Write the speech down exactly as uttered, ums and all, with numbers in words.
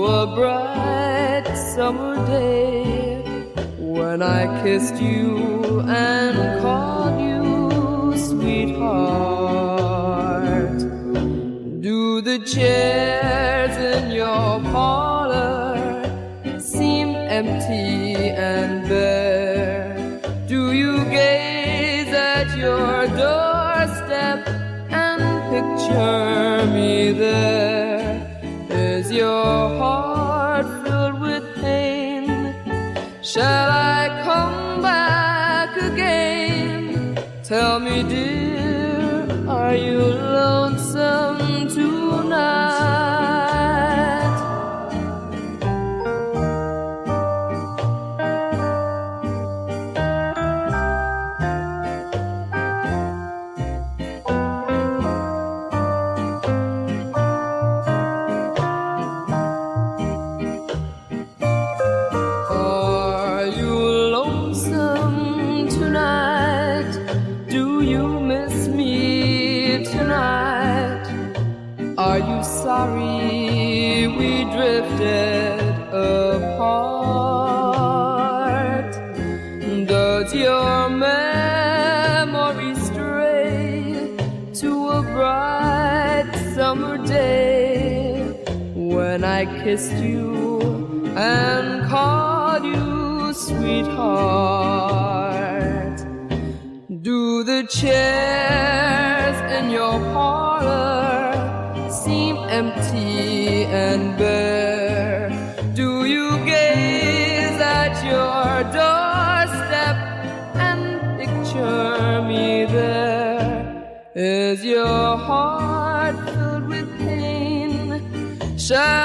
a bright summer day when I kissed you and called you sweetheart. Do the chairs in your parlor seem empty and bare? Do you gaze at your doorstep and picture me there? Is your heart filled with pain? Shall I come back again? Tell me, dear, are you lonesome tonight? Are you sorry we drifted apart? Does your memory stray to a bright summer day when I kissed you and called you sweetheart? Do the chairs in your parlor seem empty and bare? Do you gaze at your doorstep and picture me there? Is your heart filled with pain? Shall